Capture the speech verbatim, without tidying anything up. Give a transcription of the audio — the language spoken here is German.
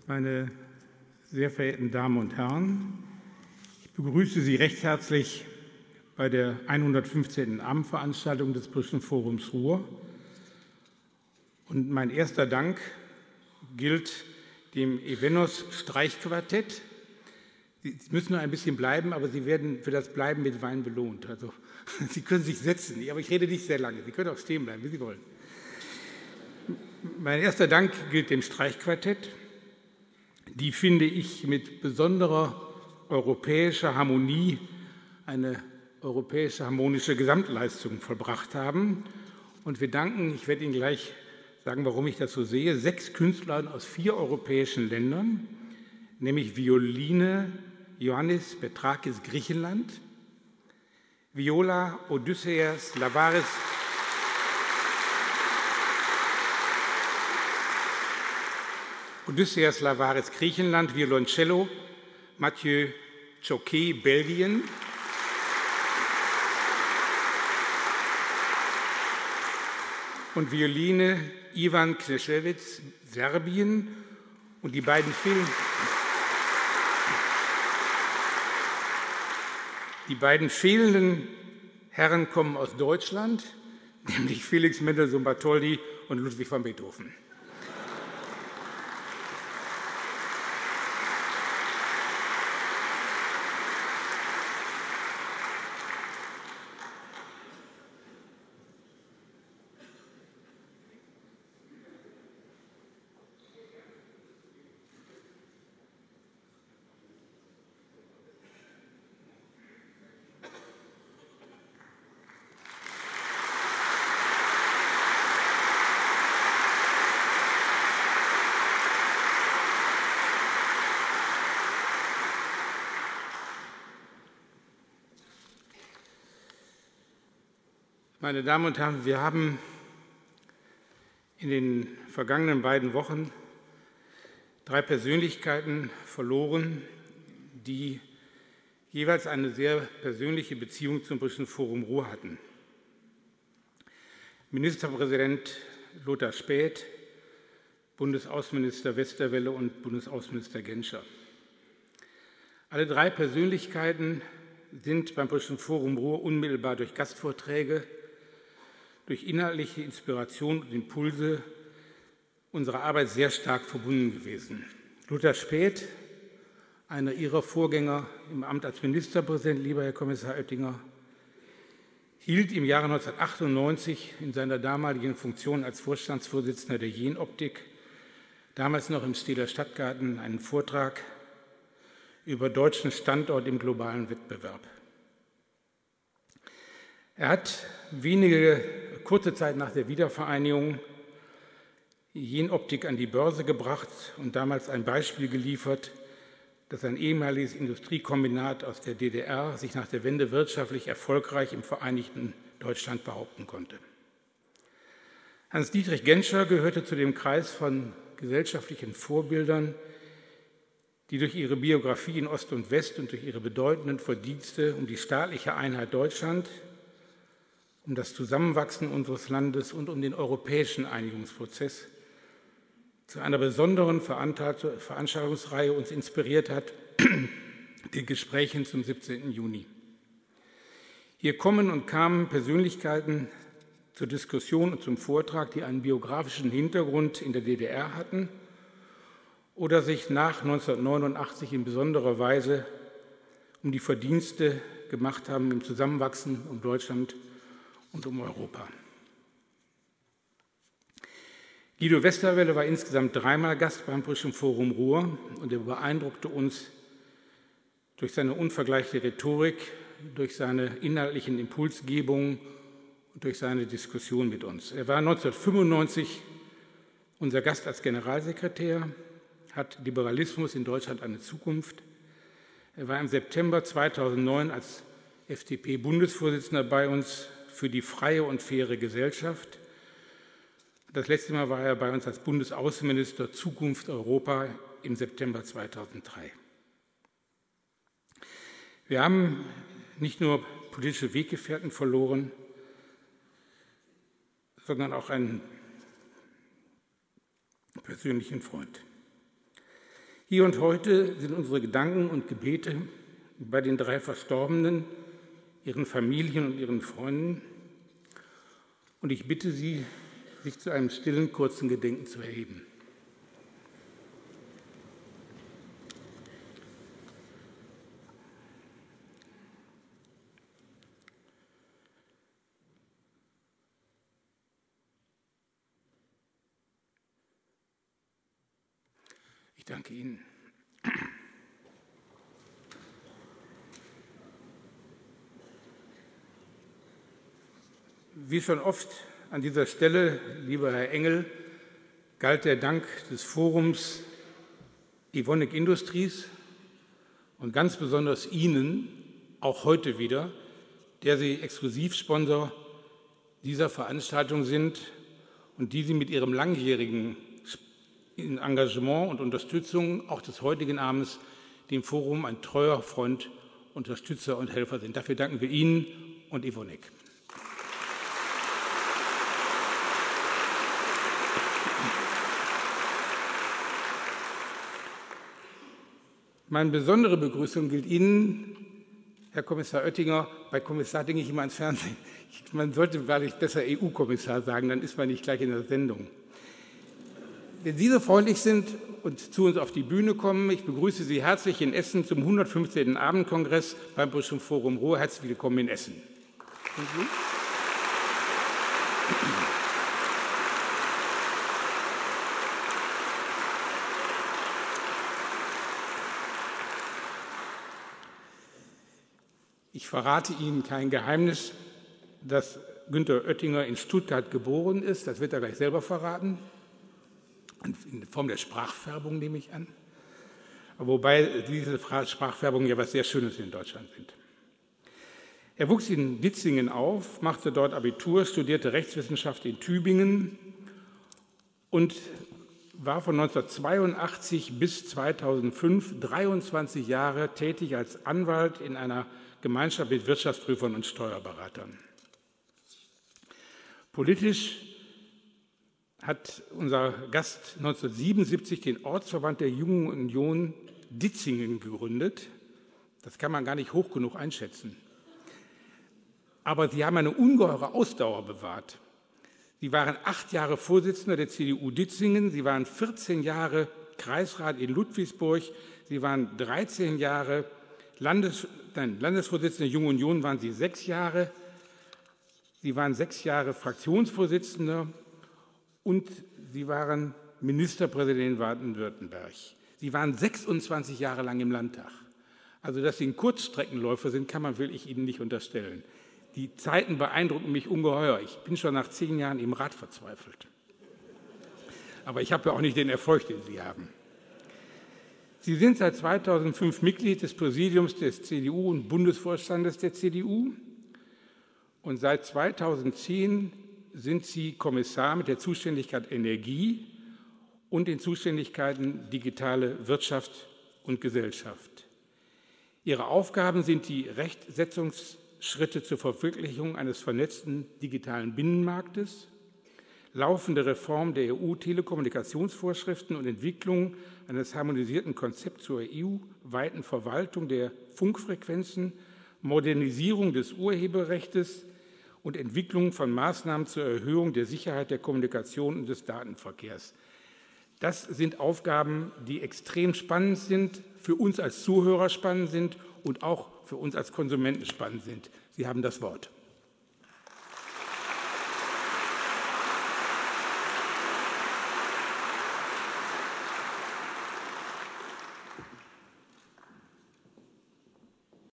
Meine sehr verehrten Damen und Herren, ich begrüße Sie recht herzlich bei der hundertfünfzehnten Abendveranstaltung des Brüsseler Forums Ruhr. Und mein erster Dank gilt dem Evenos Streichquartett. Sie müssen noch ein bisschen bleiben, aber Sie werden für das Bleiben mit Wein belohnt. Also, Sie können sich setzen, aber ich rede nicht sehr lange. Sie können auch stehen bleiben, wie Sie wollen. Mein erster Dank gilt dem Streichquartett, die, finde ich, mit besonderer europäischer Harmonie eine europäische harmonische Gesamtleistung vollbracht haben. Und wir danken, ich werde Ihnen gleich sagen, warum ich das so sehe, sechs Künstlern aus vier europäischen Ländern, nämlich Violine Ioannis Petrakis, Griechenland, Viola Odysseas Lavaris Odysseas Lavaris, Griechenland, Violoncello Mathieu Choquet, Belgien, und Violine Ivan Knežević, Serbien, und die beiden fehlenden Die beiden fehlenden Herren kommen aus Deutschland, nämlich Felix Mendelssohn-Bartholdy und Ludwig van Beethoven. Meine Damen und Herren, wir haben in den vergangenen beiden Wochen drei Persönlichkeiten verloren, die jeweils eine sehr persönliche Beziehung zum Brüsseler Forum Ruhr hatten. Ministerpräsident Lothar Späth, Bundesaußenminister Westerwelle und Bundesaußenminister Genscher. Alle drei Persönlichkeiten sind beim Brüsseler Forum Ruhr unmittelbar durch Gastvorträge, durch inhaltliche Inspiration und Impulse unserer Arbeit sehr stark verbunden gewesen. Lothar Späth, einer Ihrer Vorgänger im Amt als Ministerpräsident, lieber Herr Kommissar Oettinger, hielt im Jahre neunzehnhundertachtundneunzig in seiner damaligen Funktion als Vorstandsvorsitzender der Jenoptik, damals noch im Steeler Stadtgarten, einen Vortrag über deutschen Standort im globalen Wettbewerb. Er hat wenige, kurze Zeit nach der Wiedervereinigung Jenoptik an die Börse gebracht und damals ein Beispiel geliefert, dass ein ehemaliges Industriekombinat aus der D D R sich nach der Wende wirtschaftlich erfolgreich im vereinigten Deutschland behaupten konnte. Hans-Dietrich Genscher gehörte zu dem Kreis von gesellschaftlichen Vorbildern, die durch ihre Biografie in Ost und West und durch ihre bedeutenden Verdienste um die staatliche Einheit Deutschland, um das Zusammenwachsen unseres Landes und um den europäischen Einigungsprozess zu einer besonderen Veranstaltungsreihe uns inspiriert hat, den Gesprächen zum siebzehnten Juni. Hier kommen und kamen Persönlichkeiten zur Diskussion und zum Vortrag, die einen biografischen Hintergrund in der D D R hatten oder sich nach neunzehnhundertneunundachtzig in besonderer Weise um die Verdienste gemacht haben im Zusammenwachsen um Deutschland und um Europa. Guido Westerwelle war insgesamt dreimal Gast beim Brüsseler Forum Ruhr und er beeindruckte uns durch seine unvergleichliche Rhetorik, durch seine inhaltlichen Impulsgebungen und durch seine Diskussion mit uns. Er war neunzehnhundertfünfundneunzig unser Gast als Generalsekretär, hat Liberalismus in Deutschland eine Zukunft. Er war im September zweitausendneun als F D P-Bundesvorsitzender bei uns für die freie und faire Gesellschaft. Das letzte Mal war er bei uns als Bundesaußenminister Zukunft Europa im September zweitausenddrei. Wir haben nicht nur politische Weggefährten verloren, sondern auch einen persönlichen Freund. Hier und heute sind unsere Gedanken und Gebete bei den drei Verstorbenen, ihren Familien und ihren Freunden. Und ich bitte Sie, sich zu einem stillen, kurzen Gedenken zu erheben. Ich danke Ihnen. Wie schon oft an dieser Stelle, lieber Herr Engel, galt der Dank des Forums Evonik Industries und ganz besonders Ihnen auch heute wieder, der Sie Exklusivsponsor dieser Veranstaltung sind und die Sie mit Ihrem langjährigen Engagement und Unterstützung auch des heutigen Abends dem Forum ein treuer Freund, Unterstützer und Helfer sind. Dafür danken wir Ihnen und Evonik. Meine besondere Begrüßung gilt Ihnen, Herr Kommissar Oettinger. Bei Kommissar denke ich immer ans Fernsehen. Man sollte wahrlich besser E U-Kommissar sagen, dann ist man nicht gleich in der Sendung. Wenn Sie so freundlich sind und zu uns auf die Bühne kommen, ich begrüße Sie herzlich in Essen zum hundertfünfzehnten Abendkongress beim Deutschen Forum Ruhr. Herzlich willkommen in Essen. Ich verrate Ihnen kein Geheimnis, dass Günther Oettinger in Stuttgart geboren ist. Das wird er gleich selber verraten. In Form der Sprachfärbung nehme ich an. Wobei diese Sprachfärbungen ja was sehr Schönes in Deutschland sind. Er wuchs in Ditzingen auf, machte dort Abitur, studierte Rechtswissenschaft in Tübingen und war von neunzehnhundertzweiundachtzig bis zweitausendfünf dreiundzwanzig Jahre tätig als Anwalt in einer Gemeinschaft mit Wirtschaftsprüfern und Steuerberatern. Politisch hat unser Gast neunzehnhundertsiebenundsiebzig den Ortsverband der Jungen Union Ditzingen gegründet. Das kann man gar nicht hoch genug einschätzen. Aber Sie haben eine ungeheure Ausdauer bewahrt. Sie waren acht Jahre Vorsitzender der C D U Ditzingen, Sie waren vierzehn Jahre Kreisrat in Ludwigsburg, Sie waren dreizehn Jahre Landes, nein, Landesvorsitzender der Jungen Union, waren Sie sechs Jahre, Sie waren sechs Jahre Fraktionsvorsitzender und Sie waren Ministerpräsident in Baden-Württemberg. Sie waren sechsundzwanzig Jahre lang im Landtag. Also, dass Sie ein Kurzstreckenläufer sind, kann man wirklich Ihnen nicht unterstellen. Die Zeiten beeindrucken mich ungeheuer. Ich bin schon nach zehn Jahren im Rat verzweifelt. Aber ich habe ja auch nicht den Erfolg, den Sie haben. Sie sind seit zweitausendfünf Mitglied des Präsidiums des C D U und Bundesvorstandes der C D U. Und seit zweitausendzehn sind Sie Kommissar mit der Zuständigkeit Energie und den Zuständigkeiten digitale Wirtschaft und Gesellschaft. Ihre Aufgaben sind die Rechtsetzungsschritte zur Verwirklichung eines vernetzten digitalen Binnenmarktes, laufende Reform der E U-Telekommunikationsvorschriften und Entwicklung eines harmonisierten Konzepts zur E U-weiten Verwaltung der Funkfrequenzen, Modernisierung des Urheberrechts und Entwicklung von Maßnahmen zur Erhöhung der Sicherheit der Kommunikation und des Datenverkehrs. Das sind Aufgaben, die extrem spannend sind, für uns als Zuhörer spannend sind und auch für uns als Konsumenten spannend sind. Sie haben das Wort.